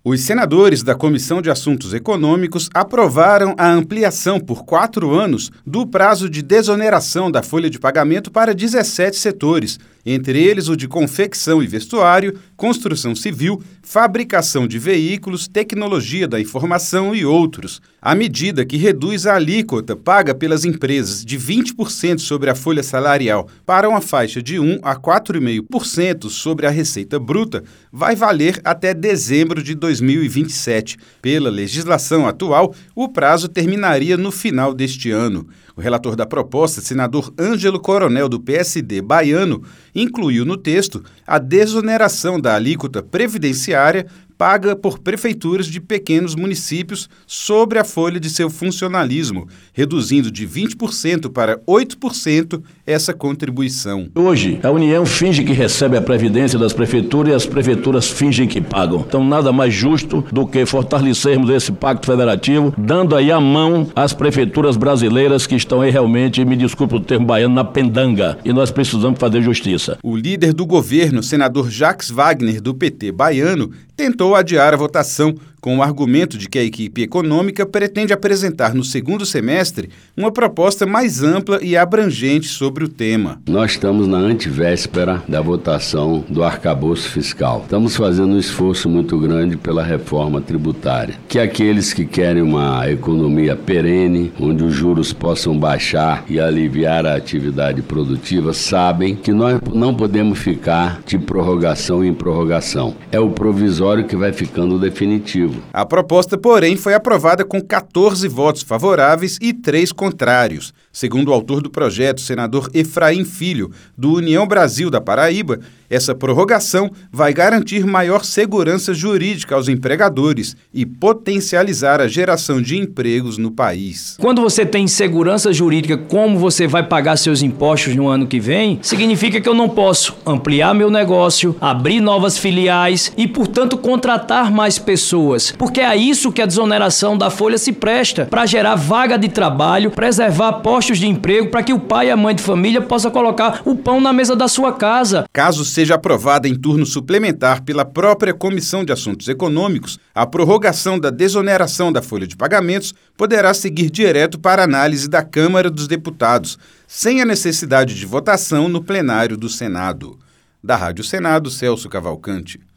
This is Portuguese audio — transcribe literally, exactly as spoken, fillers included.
Os senadores da Comissão de Assuntos Econômicos aprovaram a ampliação por quatro anos do prazo de desoneração da folha de pagamento para dezessete setores, entre eles o de confecção e vestuário, construção civil, fabricação de veículos, tecnologia da informação e outros. A medida, que reduz a alíquota paga pelas empresas de vinte por cento sobre a folha salarial para uma faixa de um a quatro vírgula cinco por cento sobre a receita bruta, vai valer até dezembro de dois mil e vinte e sete. Pela legislação atual, o prazo terminaria no final deste ano. O relator da proposta, senador Ângelo Coronel, do P S D baiano, incluiu no texto a desoneração da alíquota previdenciária paga por prefeituras de pequenos municípios sobre a folha de seu funcionalismo, reduzindo de vinte por cento para oito por cento essa contribuição. Hoje, a União finge que recebe a previdência das prefeituras e as prefeituras fingem que pagam. Então, nada mais justo do que fortalecermos esse pacto federativo, dando aí a mão às prefeituras brasileiras que estão aí realmente, me desculpe o termo baiano, na pendanga. E nós precisamos fazer justiça. O líder do governo, senador Jacques Wagner, do P T baiano, tentou adiar a votação com o argumento de que a equipe econômica pretende apresentar no segundo semestre uma proposta mais ampla e abrangente sobre o tema. Nós estamos na antevéspera da votação do arcabouço fiscal. Estamos fazendo um esforço muito grande pela reforma tributária, que aqueles que querem uma economia perene, onde os juros possam baixar e aliviar a atividade produtiva, sabem que nós não podemos ficar de prorrogação em prorrogação. É o provisório que vai ficando definitivo. A proposta, porém, foi aprovada com quatorze votos favoráveis e três contrários. Segundo o autor do projeto, senador Efraim Filho, do União Brasil da Paraíba, essa prorrogação vai garantir maior segurança jurídica aos empregadores e potencializar a geração de empregos no país. Quando você tem segurança jurídica, como você vai pagar seus impostos no ano que vem, significa que eu não posso ampliar meu negócio, abrir novas filiais e, portanto, contratar mais pessoas. Porque é isso que a desoneração da folha se presta, para gerar vaga de trabalho, preservar postos de emprego, para que o pai e a mãe de família possam colocar o pão na mesa da sua casa. Caso seja aprovada em turno suplementar pela própria Comissão de Assuntos Econômicos, a prorrogação da desoneração da folha de pagamentos poderá seguir direto para análise da Câmara dos Deputados, sem a necessidade de votação no plenário do Senado. Da Rádio Senado, Celso Cavalcante.